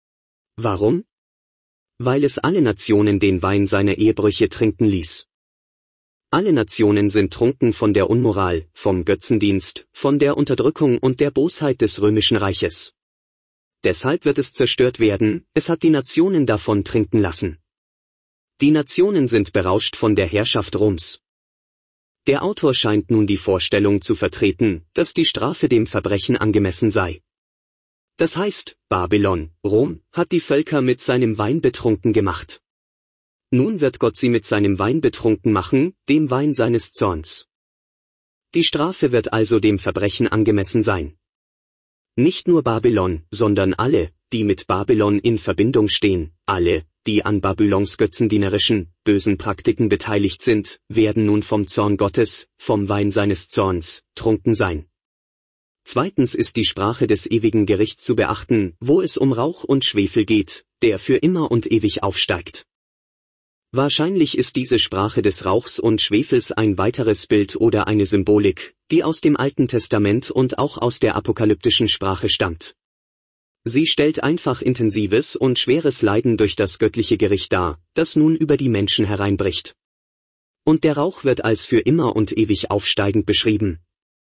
Warum? Weil es alle Nationen den Wein seiner Ehebrüche trinken ließ. Alle Nationen sind trunken von der Unmoral, vom Götzendienst, von der Unterdrückung und der Bosheit des römischen Reiches. Deshalb wird es zerstört werden, es hat die Nationen davon trinken lassen. Die Nationen sind berauscht von der Herrschaft Roms. Der Autor scheint nun die Vorstellung zu vertreten, dass die Strafe dem Verbrechen angemessen sei. Das heißt, Babylon, Rom, hat die Völker mit seinem Wein betrunken gemacht. Nun wird Gott sie mit seinem Wein betrunken machen, dem Wein seines Zorns. Die Strafe wird also dem Verbrechen angemessen sein. Nicht nur Babylon, sondern alle, die mit Babylon in Verbindung stehen, alle, die an Babylons götzendienerischen, bösen Praktiken beteiligt sind, werden nun vom Zorn Gottes, vom Wein seines Zorns, trunken sein. Zweitens ist die Sprache des ewigen Gerichts zu beachten, wo es um Rauch und Schwefel geht, der für immer und ewig aufsteigt. Wahrscheinlich ist diese Sprache des Rauchs und Schwefels ein weiteres Bild oder eine Symbolik, die aus dem Alten Testament und auch aus der apokalyptischen Sprache stammt. Sie stellt einfach intensives und schweres Leiden durch das göttliche Gericht dar, das nun über die Menschen hereinbricht. Und der Rauch wird als für immer und ewig aufsteigend beschrieben.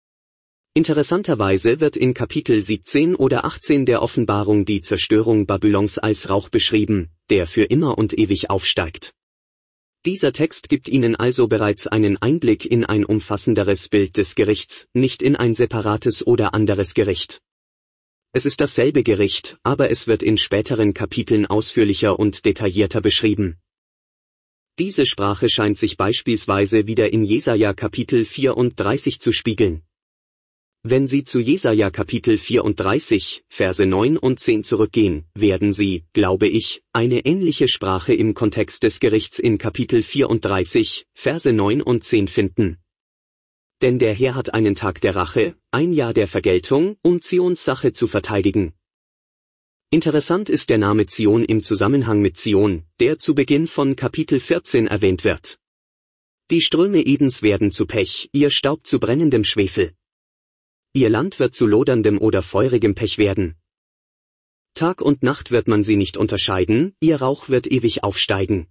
Interessanterweise wird in Kapitel siebzehn oder achtzehn der Offenbarung die Zerstörung Babylons als Rauch beschrieben, der für immer und ewig aufsteigt. Dieser Text gibt Ihnen also bereits einen Einblick in ein umfassenderes Bild des Gerichts, nicht in ein separates oder anderes Gericht. Es ist dasselbe Gericht, aber es wird in späteren Kapiteln ausführlicher und detaillierter beschrieben. Diese Sprache scheint sich beispielsweise wieder in Jesaja Kapitel vierunddreißig zu spiegeln. Wenn Sie zu Jesaja Kapitel vierunddreißig, Verse neun und zehn zurückgehen, werden Sie, glaube ich, eine ähnliche Sprache im Kontext des Gerichts in Kapitel vierunddreißig, Verse neun und zehn finden. Denn der Herr hat einen Tag der Rache, ein Jahr der Vergeltung, um Zions Sache zu verteidigen. Interessant ist der Name Zion im Zusammenhang mit Zion, der zu Beginn von Kapitel vierzehn erwähnt wird. Die Ströme Edens werden zu Pech, ihr Staub zu brennendem Schwefel. Ihr Land wird zu loderndem oder feurigem Pech werden. Tag und Nacht wird man sie nicht unterscheiden, ihr Rauch wird ewig aufsteigen.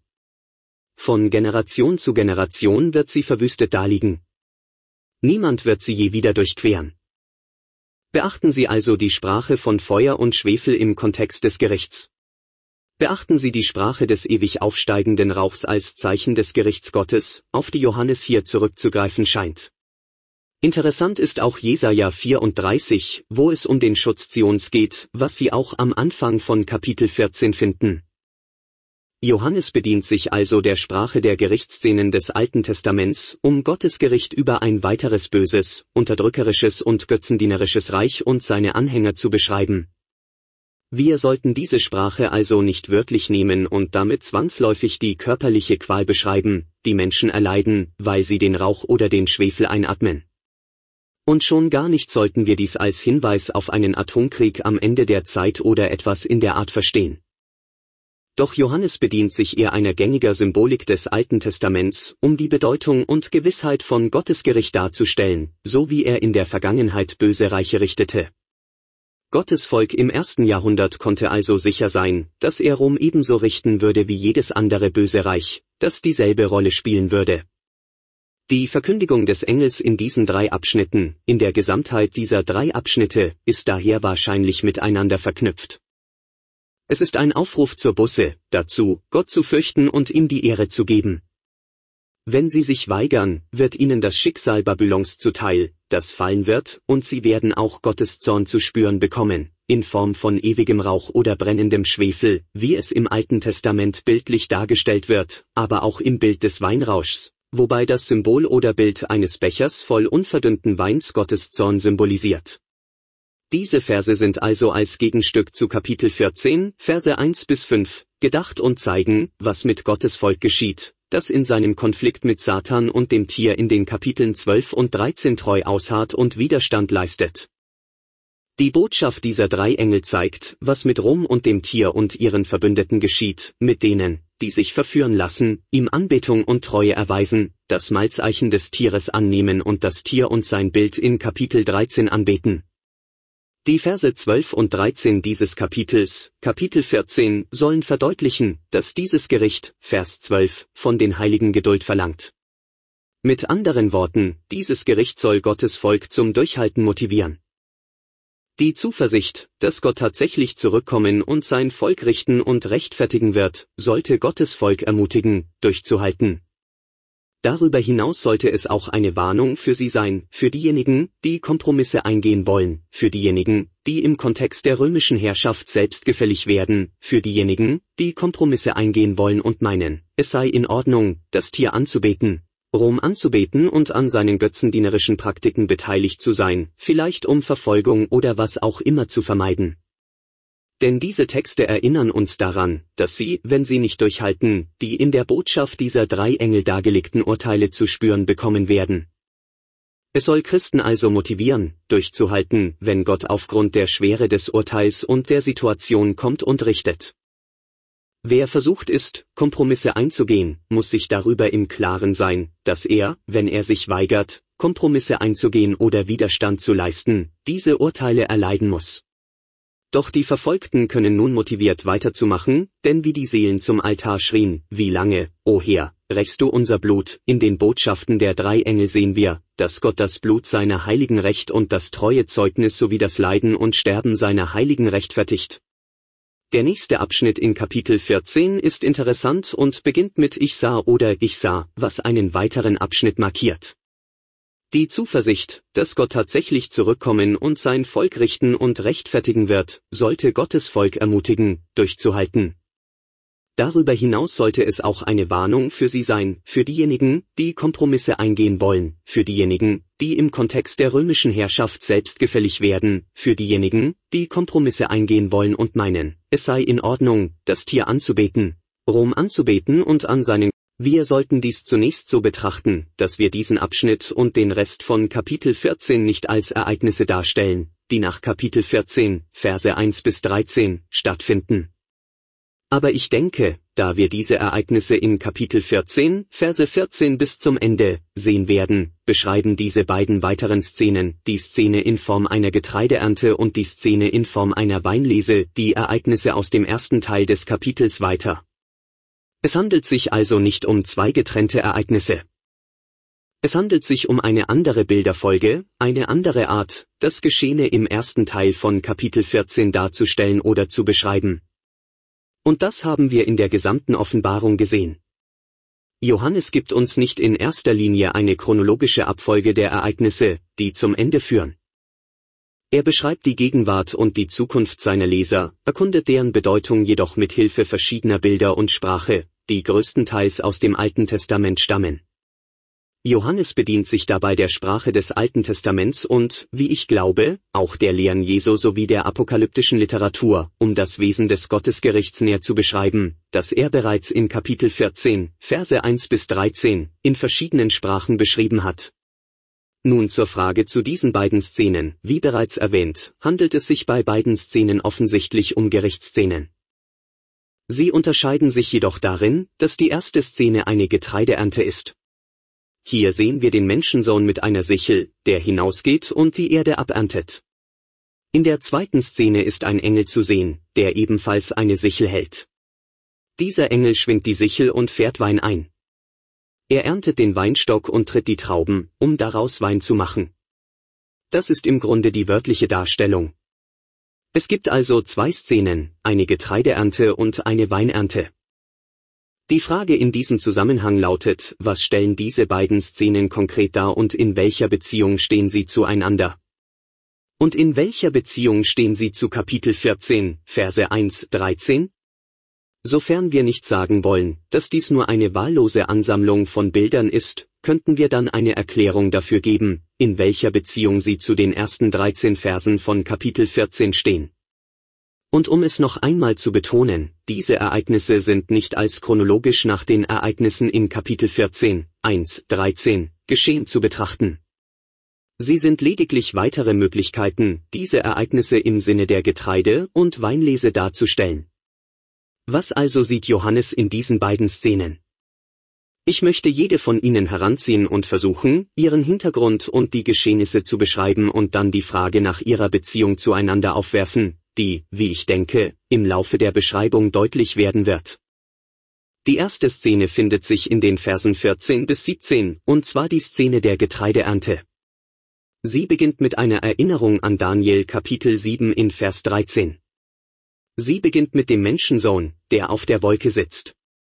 Von Generation zu Generation wird sie verwüstet daliegen. Niemand wird sie je wieder durchqueren. Beachten Sie also die Sprache von Feuer und Schwefel im Kontext des Gerichts. Beachten Sie die Sprache des ewig aufsteigenden Rauchs als Zeichen des Gerichts Gottes, auf die Johannes hier zurückzugreifen scheint. Interessant ist auch Jesaja vierunddreißig, wo es um den Schutz Zions geht, was Sie auch am Anfang von Kapitel vierzehn finden. Johannes bedient sich also der Sprache der Gerichtsszenen des Alten Testaments, um Gottes Gericht über ein weiteres böses, unterdrückerisches und götzendienerisches Reich und seine Anhänger zu beschreiben. Wir sollten diese Sprache also nicht wörtlich nehmen und damit zwangsläufig die körperliche Qual beschreiben, die Menschen erleiden, weil sie den Rauch oder den Schwefel einatmen. Und schon gar nicht sollten wir dies als Hinweis auf einen Atomkrieg am Ende der Zeit oder etwas in der Art verstehen. Doch Johannes bedient sich eher einer gängiger Symbolik des Alten Testaments, um die Bedeutung und Gewissheit von Gottes Gericht darzustellen, so wie er in der Vergangenheit böse Reiche richtete. Gottes Volk im ersten Jahrhundert konnte also sicher sein, dass er Rom ebenso richten würde wie jedes andere böse Reich, das dieselbe Rolle spielen würde. Die Verkündigung des Engels in diesen drei Abschnitten, in der Gesamtheit dieser drei Abschnitte, ist daher wahrscheinlich miteinander verknüpft. Es ist ein Aufruf zur Buße, dazu, Gott zu fürchten und ihm die Ehre zu geben. Wenn sie sich weigern, wird ihnen das Schicksal Babylons zuteil, das fallen wird, und sie werden auch Gottes Zorn zu spüren bekommen, in Form von ewigem Rauch oder brennendem Schwefel, wie es im Alten Testament bildlich dargestellt wird, aber auch im Bild des Weinrauschs, wobei das Symbol oder Bild eines Bechers voll unverdünnten Weins Gottes Zorn symbolisiert. Diese Verse sind also als Gegenstück zu Kapitel vierzehn, Verse eins bis fünf, gedacht und zeigen, was mit Gottes Volk geschieht, das in seinem Konflikt mit Satan und dem Tier in den Kapiteln zwölf und dreizehn treu ausharrt und Widerstand leistet. Die Botschaft dieser drei Engel zeigt, was mit Rom und dem Tier und ihren Verbündeten geschieht, mit denen, die sich verführen lassen, ihm Anbetung und Treue erweisen, das Malzeichen des Tieres annehmen und das Tier und sein Bild in Kapitel dreizehn anbeten. Die Verse zwölf und dreizehn dieses Kapitels, Kapitel vierzehn, sollen verdeutlichen, dass dieses Gericht, Vers zwölf, von den Heiligen Geduld verlangt. Mit anderen Worten, dieses Gericht soll Gottes Volk zum Durchhalten motivieren. Die Zuversicht, dass Gott tatsächlich zurückkommen und sein Volk richten und rechtfertigen wird, sollte Gottes Volk ermutigen, durchzuhalten. Darüber hinaus sollte es auch eine Warnung für sie sein, für diejenigen, die Kompromisse eingehen wollen, für diejenigen, die im Kontext der römischen Herrschaft selbstgefällig werden, für diejenigen, die Kompromisse eingehen wollen und meinen, es sei in Ordnung, das Tier anzubeten, Rom anzubeten und an seinen götzendienerischen Praktiken beteiligt zu sein, vielleicht um Verfolgung oder was auch immer zu vermeiden. Denn diese Texte erinnern uns daran, dass sie, wenn sie nicht durchhalten, die in der Botschaft dieser drei Engel dargelegten Urteile zu spüren bekommen werden. Es soll Christen also motivieren, durchzuhalten, wenn Gott aufgrund der Schwere des Urteils und der Situation kommt und richtet. Wer versucht ist, Kompromisse einzugehen, muss sich darüber im Klaren sein, dass er, wenn er sich weigert, Kompromisse einzugehen oder Widerstand zu leisten, diese Urteile erleiden muss. Doch die Verfolgten können nun motiviert weiterzumachen, denn wie die Seelen zum Altar schrien, wie lange, o Herr, rächst du unser Blut? In den Botschaften der drei Engel sehen wir, dass Gott das Blut seiner Heiligen rächt und das treue Zeugnis sowie das Leiden und Sterben seiner Heiligen rechtfertigt. Der nächste Abschnitt in Kapitel vierzehn ist interessant und beginnt mit Ich sah oder Ich sah, was einen weiteren Abschnitt markiert. Die Zuversicht, dass Gott tatsächlich zurückkommen und sein Volk richten und rechtfertigen wird, sollte Gottes Volk ermutigen, durchzuhalten. Darüber hinaus sollte es auch eine Warnung für sie sein, für diejenigen, die Kompromisse eingehen wollen, für diejenigen, die im Kontext der römischen Herrschaft selbstgefällig werden, für diejenigen, die Kompromisse eingehen wollen und meinen, es sei in Ordnung, das Tier anzubeten, Rom anzubeten und an seinen. Wir sollten dies zunächst so betrachten, dass wir diesen Abschnitt und den Rest von Kapitel vierzehn nicht als Ereignisse darstellen, die nach Kapitel vierzehn, Verse eins bis dreizehn, stattfinden. Aber ich denke, da wir diese Ereignisse in Kapitel vierzehn, Verse vierzehn bis zum Ende, sehen werden, beschreiben diese beiden weiteren Szenen, die Szene in Form einer Getreideernte und die Szene in Form einer Weinlese, die Ereignisse aus dem ersten Teil des Kapitels weiter. Es handelt sich also nicht um zwei getrennte Ereignisse. Es handelt sich um eine andere Bilderfolge, eine andere Art, das Geschehene im ersten Teil von Kapitel vierzehn darzustellen oder zu beschreiben. Und das haben wir in der gesamten Offenbarung gesehen. Johannes gibt uns nicht in erster Linie eine chronologische Abfolge der Ereignisse, die zum Ende führen. Er beschreibt die Gegenwart und die Zukunft seiner Leser, erkundet deren Bedeutung jedoch mit Hilfe verschiedener Bilder und Sprache, die größtenteils aus dem Alten Testament stammen. Johannes bedient sich dabei der Sprache des Alten Testaments und, wie ich glaube, auch der Lehren Jesu sowie der apokalyptischen Literatur, um das Wesen des Gottesgerichts näher zu beschreiben, das er bereits in Kapitel vierzehn, Verse eins bis dreizehn, in verschiedenen Sprachen beschrieben hat. Nun zur Frage zu diesen beiden Szenen, wie bereits erwähnt, handelt es sich bei beiden Szenen offensichtlich um Gerichtsszenen. Sie unterscheiden sich jedoch darin, dass die erste Szene eine Getreideernte ist. Hier sehen wir den Menschensohn mit einer Sichel, der hinausgeht und die Erde aberntet. In der zweiten Szene ist ein Engel zu sehen, der ebenfalls eine Sichel hält. Dieser Engel schwingt die Sichel und fährt Wein ein. Er erntet den Weinstock und tritt die Trauben, um daraus Wein zu machen. Das ist im Grunde die wörtliche Darstellung. Es gibt also zwei Szenen, eine Getreideernte und eine Weinernte. Die Frage in diesem Zusammenhang lautet, was stellen diese beiden Szenen konkret dar und in welcher Beziehung stehen sie zueinander? Und in welcher Beziehung stehen sie zu Kapitel vierzehn, Verse eins bis dreizehn? Sofern wir nicht sagen wollen, dass dies nur eine wahllose Ansammlung von Bildern ist, könnten wir dann eine Erklärung dafür geben, in welcher Beziehung sie zu den ersten dreizehn Versen von Kapitel vierzehn stehen. Und um es noch einmal zu betonen, diese Ereignisse sind nicht als chronologisch nach den Ereignissen in Kapitel vierzehn, eins bis dreizehn, geschehen zu betrachten. Sie sind lediglich weitere Möglichkeiten, diese Ereignisse im Sinne der Getreide- und Weinlese darzustellen. Was also sieht Johannes in diesen beiden Szenen? Ich möchte jede von ihnen heranziehen und versuchen, ihren Hintergrund und die Geschehnisse zu beschreiben und dann die Frage nach ihrer Beziehung zueinander aufwerfen, die, wie ich denke, im Laufe der Beschreibung deutlich werden wird. Die erste Szene findet sich in den Versen vierzehn bis siebzehn, und zwar die Szene der Getreideernte. Sie beginnt mit einer Erinnerung an Daniel Kapitel sieben in Vers dreizehn. Sie beginnt mit dem Menschensohn, der auf der Wolke sitzt.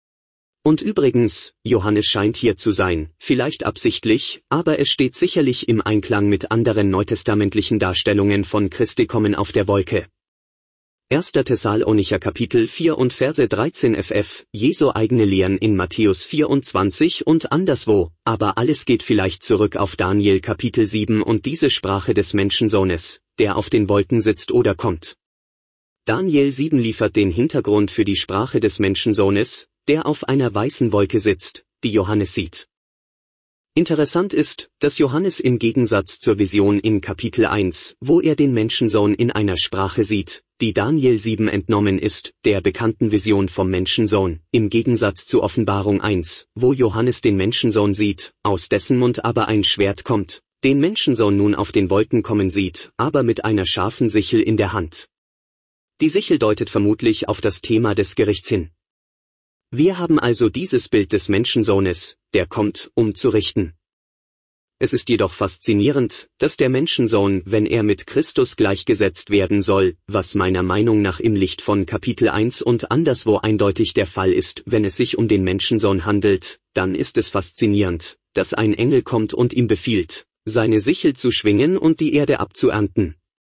Und übrigens, Johannes scheint hier zu sein, vielleicht absichtlich, aber es steht sicherlich im Einklang mit anderen neutestamentlichen Darstellungen von Christi Kommen auf der Wolke. erster Thessalonicher Kapitel vier und Verse dreizehn ff, Jesu eigene Lehren in Matthäus vierundzwanzig und anderswo, aber alles geht vielleicht zurück auf Daniel Kapitel sieben und diese Sprache des Menschensohnes, der auf den Wolken sitzt oder kommt. Daniel sieben liefert den Hintergrund für die Sprache des Menschensohnes, der auf einer weißen Wolke sitzt, die Johannes sieht. Interessant ist, dass Johannes im Gegensatz zur Vision in Kapitel eins, wo er den Menschensohn in einer Sprache sieht, die Daniel sieben entnommen ist, der bekannten Vision vom Menschensohn, im Gegensatz zu Offenbarung eins, wo Johannes den Menschensohn sieht, aus dessen Mund aber ein Schwert kommt, den Menschensohn nun auf den Wolken kommen sieht, aber mit einer scharfen Sichel in der Hand. Die Sichel deutet vermutlich auf das Thema des Gerichts hin. Wir haben also dieses Bild des Menschensohnes, der kommt, um zu richten. Es ist jedoch faszinierend, dass der Menschensohn, wenn er mit Christus gleichgesetzt werden soll, was meiner Meinung nach im Licht von Kapitel eins und anderswo eindeutig der Fall ist, wenn es sich um den Menschensohn handelt, dann ist es faszinierend, dass ein Engel kommt und ihm befiehlt, seine Sichel zu schwingen und die Erde abzuernten.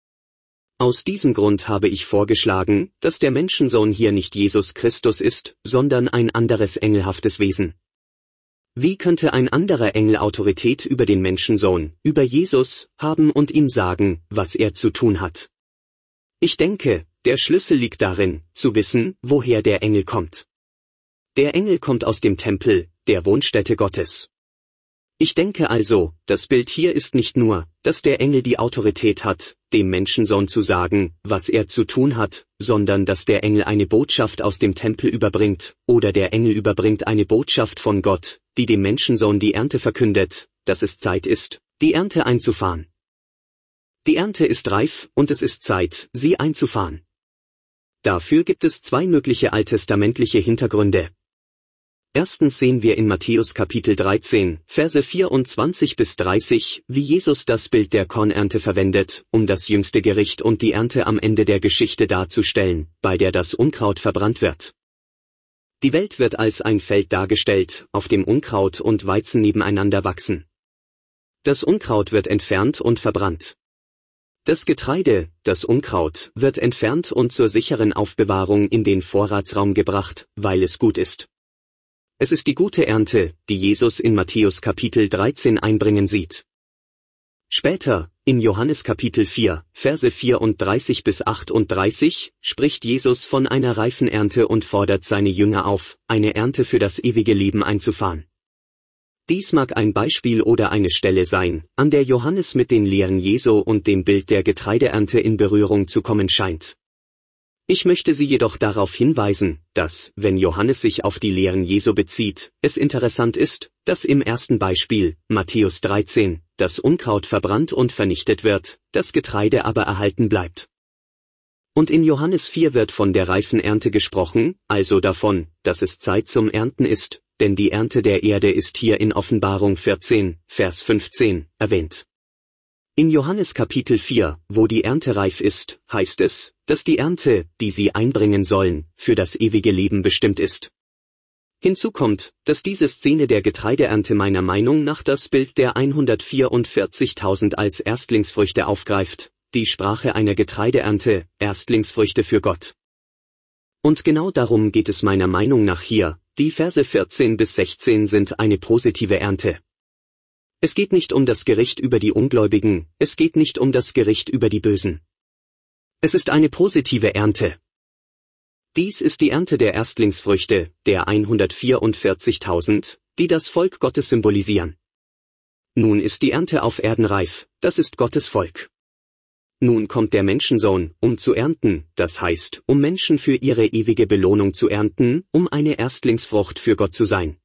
Aus diesem Grund habe ich vorgeschlagen, dass der Menschensohn hier nicht Jesus Christus ist, sondern ein anderes engelhaftes Wesen. Wie könnte ein anderer Engel Autorität über den Menschensohn, über Jesus, haben und ihm sagen, was er zu tun hat? Ich denke, der Schlüssel liegt darin, zu wissen, woher der Engel kommt. Der Engel kommt aus dem Tempel, der Wohnstätte Gottes. Ich denke also, das Bild hier ist nicht nur, dass der Engel die Autorität hat, dem Menschensohn zu sagen, was er zu tun hat, sondern dass der Engel eine Botschaft aus dem Tempel überbringt, oder der Engel überbringt eine Botschaft von Gott, die dem Menschensohn die Ernte verkündet, dass es Zeit ist, die Ernte einzufahren. Die Ernte ist reif und es ist Zeit, sie einzufahren. Dafür gibt es zwei mögliche alttestamentliche Hintergründe. Erstens sehen wir in Matthäus Kapitel dreizehn, Verse vierundzwanzig bis dreißig, wie Jesus das Bild der Kornernte verwendet, um das jüngste Gericht und die Ernte am Ende der Geschichte darzustellen, bei der das Unkraut verbrannt wird. Die Welt wird als ein Feld dargestellt, auf dem Unkraut und Weizen nebeneinander wachsen. Das Unkraut wird entfernt und verbrannt. Das Getreide, das Unkraut, wird entfernt und zur sicheren Aufbewahrung in den Vorratsraum gebracht, weil es gut ist. Es ist die gute Ernte, die Jesus in Matthäus Kapitel dreizehn einbringen sieht. Später, in Johannes Kapitel vier, Verse vierunddreißig bis achtunddreißig, spricht Jesus von einer reifen Ernte und fordert seine Jünger auf, eine Ernte für das ewige Leben einzufahren. Dies mag ein Beispiel oder eine Stelle sein, an der Johannes mit den Lehren Jesu und dem Bild der Getreideernte in Berührung zu kommen scheint. Ich möchte Sie jedoch darauf hinweisen, dass, wenn Johannes sich auf die Lehren Jesu bezieht, es interessant ist, dass im ersten Beispiel, Matthäus dreizehn, das Unkraut verbrannt und vernichtet wird, das Getreide aber erhalten bleibt. Und in Johannes vier wird von der reifen Ernte gesprochen, also davon, dass es Zeit zum Ernten ist, denn die Ernte der Erde ist hier in Offenbarung vierzehn, Vers fünfzehn, erwähnt. In Johannes Kapitel vier, wo die Ernte reif ist, heißt es, dass die Ernte, die sie einbringen sollen, für das ewige Leben bestimmt ist. Hinzu kommt, dass diese Szene der Getreideernte meiner Meinung nach das Bild der hundertvierundvierzigtausend als Erstlingsfrüchte aufgreift, die Sprache einer Getreideernte, Erstlingsfrüchte für Gott. Und genau darum geht es meiner Meinung nach hier, die Verse vierzehn bis sechzehn sind eine positive Ernte. Es geht nicht um das Gericht über die Ungläubigen, es geht nicht um das Gericht über die Bösen. Es ist eine positive Ernte. Dies ist die Ernte der Erstlingsfrüchte, der hundertvierundvierzigtausend, die das Volk Gottes symbolisieren. Nun ist die Ernte auf Erden reif, das ist Gottes Volk. Nun kommt der Menschensohn, um zu ernten, das heißt, um Menschen für ihre ewige Belohnung zu ernten, um eine Erstlingsfrucht für Gott zu sein.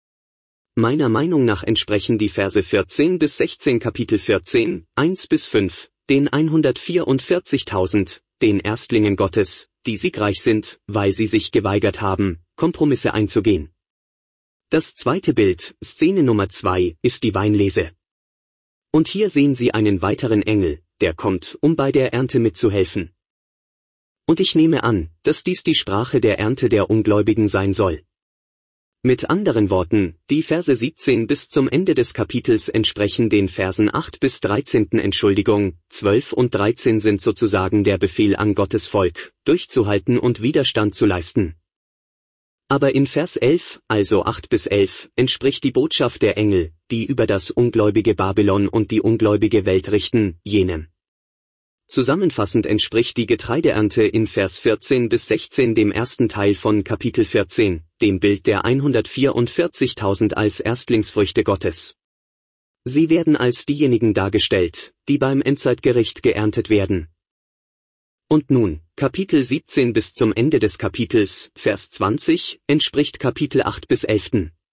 Meiner Meinung nach entsprechen die Verse vierzehn bis sechzehn Kapitel vierzehn, eins bis fünf, den hundertvierundvierzigtausend, den Erstlingen Gottes, die siegreich sind, weil sie sich geweigert haben, Kompromisse einzugehen. Das zweite Bild, Szene Nummer zwei, ist die Weinlese. Und hier sehen Sie einen weiteren Engel, der kommt, um bei der Ernte mitzuhelfen. Und ich nehme an, dass dies die Sprache der Ernte der Ungläubigen sein soll. Mit anderen Worten, die Verse siebzehn bis zum Ende des Kapitels entsprechen den Versen acht bis dreizehn. Entschuldigung, zwölf und dreizehn sind sozusagen der Befehl an Gottes Volk, durchzuhalten und Widerstand zu leisten. Aber in Vers elf, also acht bis elf, entspricht die Botschaft der Engel, die über das ungläubige Babylon und die ungläubige Welt richten, jenem. Zusammenfassend entspricht die Getreideernte in Vers vierzehn bis sechzehn dem ersten Teil von Kapitel vierzehn, dem Bild der hundertvierundvierzigtausend als Erstlingsfrüchte Gottes. Sie werden als diejenigen dargestellt, die beim Endzeitgericht geerntet werden. Und nun, Kapitel siebzehn bis zum Ende des Kapitels, Vers zwanzig, entspricht Kapitel acht bis elf.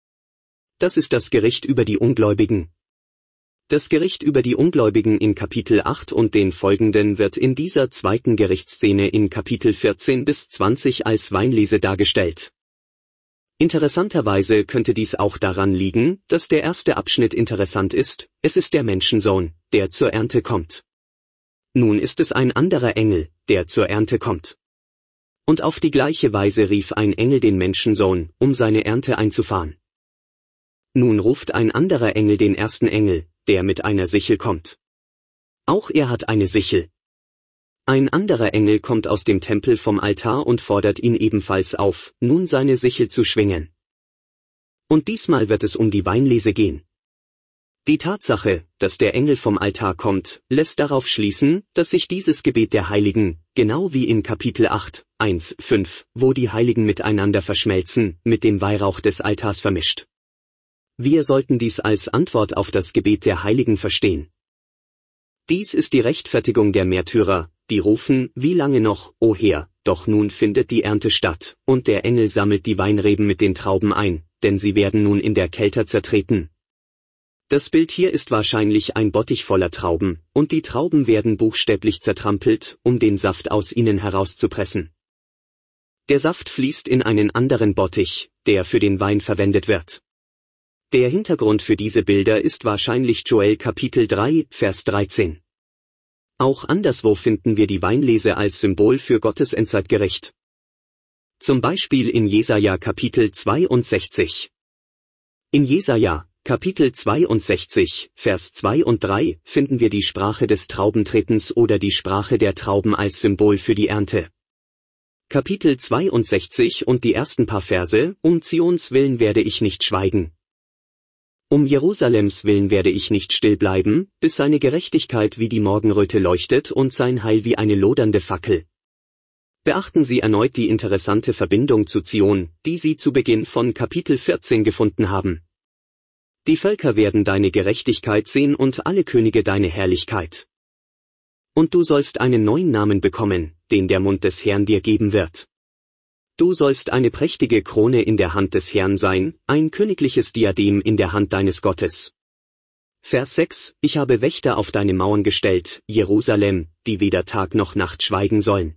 Das ist das Gericht über die Ungläubigen. Das Gericht über die Ungläubigen in Kapitel acht und den folgenden wird in dieser zweiten Gerichtsszene in Kapitel vierzehn bis zwanzig als Weinlese dargestellt. Interessanterweise könnte dies auch daran liegen, dass der erste Abschnitt interessant ist, es ist der Menschensohn, der zur Ernte kommt. Nun ist es ein anderer Engel, der zur Ernte kommt. Und auf die gleiche Weise rief ein Engel den Menschensohn, um seine Ernte einzufahren. Nun ruft ein anderer Engel den ersten Engel, der mit einer Sichel kommt. Auch er hat eine Sichel. Ein anderer Engel kommt aus dem Tempel vom Altar und fordert ihn ebenfalls auf, nun seine Sichel zu schwingen. Und diesmal wird es um die Weinlese gehen. Die Tatsache, dass der Engel vom Altar kommt, lässt darauf schließen, dass sich dieses Gebet der Heiligen, genau wie in Kapitel acht, eins, fünf, wo die Heiligen miteinander verschmelzen, mit dem Weihrauch des Altars vermischt. Wir sollten dies als Antwort auf das Gebet der Heiligen verstehen. Dies ist die Rechtfertigung der Märtyrer, die rufen, wie lange noch, o Herr, doch nun findet die Ernte statt, und der Engel sammelt die Weinreben mit den Trauben ein, denn sie werden nun in der Kälte zertreten. Das Bild hier ist wahrscheinlich ein Bottich voller Trauben, und die Trauben werden buchstäblich zertrampelt, um den Saft aus ihnen herauszupressen. Der Saft fließt in einen anderen Bottich, der für den Wein verwendet wird. Der Hintergrund für diese Bilder ist wahrscheinlich Joel Kapitel drei, Vers dreizehn. Auch anderswo finden wir die Weinlese als Symbol für Gottes Endzeitgericht. Zum Beispiel in Jesaja Kapitel zweiundsechzig. In Jesaja, Kapitel zweiundsechzig, Vers zwei und drei, finden wir die Sprache des Traubentretens oder die Sprache der Trauben als Symbol für die Ernte. Kapitel zweiundsechzig und die ersten paar Verse, um Zions willen werde ich nicht schweigen. Um Jerusalems willen werde ich nicht still bleiben, bis seine Gerechtigkeit wie die Morgenröte leuchtet und sein Heil wie eine lodernde Fackel. Beachten Sie erneut die interessante Verbindung zu Zion, die Sie zu Beginn von Kapitel vierzehn gefunden haben. Die Völker werden deine Gerechtigkeit sehen und alle Könige deine Herrlichkeit. Und du sollst einen neuen Namen bekommen, den der Mund des Herrn dir geben wird. Du sollst eine prächtige Krone in der Hand des Herrn sein, ein königliches Diadem in der Hand deines Gottes. Vers sechs, ich habe Wächter auf deine Mauern gestellt, Jerusalem, die weder Tag noch Nacht schweigen sollen.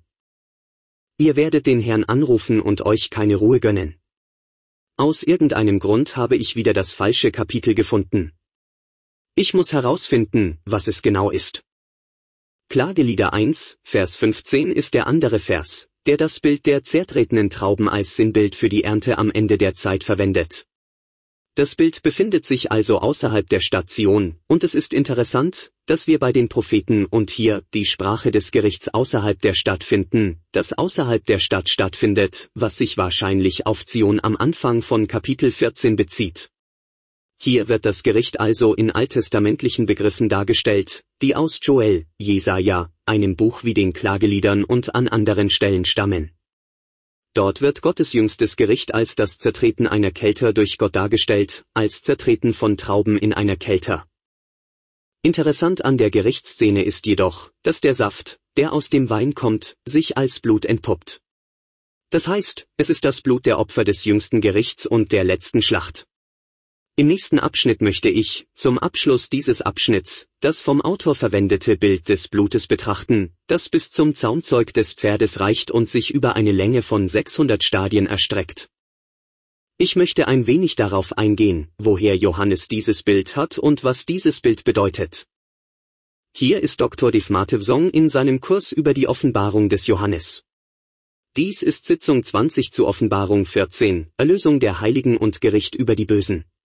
Ihr werdet den Herrn anrufen und euch keine Ruhe gönnen. Aus irgendeinem Grund habe ich wieder das falsche Kapitel gefunden. Ich muss herausfinden, was es genau ist. Klagelieder eins, Vers fünfzehn ist der andere Vers, der das Bild der zertretenen Trauben als Sinnbild für die Ernte am Ende der Zeit verwendet. Das Bild befindet sich also außerhalb der Stadt Zion, und es ist interessant, dass wir bei den Propheten und hier die Sprache des Gerichts außerhalb der Stadt finden, das außerhalb der Stadt stattfindet, was sich wahrscheinlich auf Zion am Anfang von Kapitel vierzehn bezieht. Hier wird das Gericht also in alttestamentlichen Begriffen dargestellt, die aus Joel, Jesaja, einem Buch wie den Klageliedern und an anderen Stellen stammen. Dort wird Gottes jüngstes Gericht als das Zertreten einer Kelter durch Gott dargestellt, als Zertreten von Trauben in einer Kelter. Interessant an der Gerichtsszene ist jedoch, dass der Saft, der aus dem Wein kommt, sich als Blut entpuppt. Das heißt, es ist das Blut der Opfer des jüngsten Gerichts und der letzten Schlacht. Im nächsten Abschnitt möchte ich, zum Abschluss dieses Abschnitts, das vom Autor verwendete Bild des Blutes betrachten, das bis zum Zaumzeug des Pferdes reicht und sich über eine Länge von sechshundert Stadien erstreckt. Ich möchte ein wenig darauf eingehen, woher Johannes dieses Bild hat und was dieses Bild bedeutet. Hier ist Doktor Dave Matevsong in seinem Kurs über die Offenbarung des Johannes. Dies ist Sitzung zwanzig zu Offenbarung vierzehn, Erlösung der Heiligen und Gericht über die Bösen.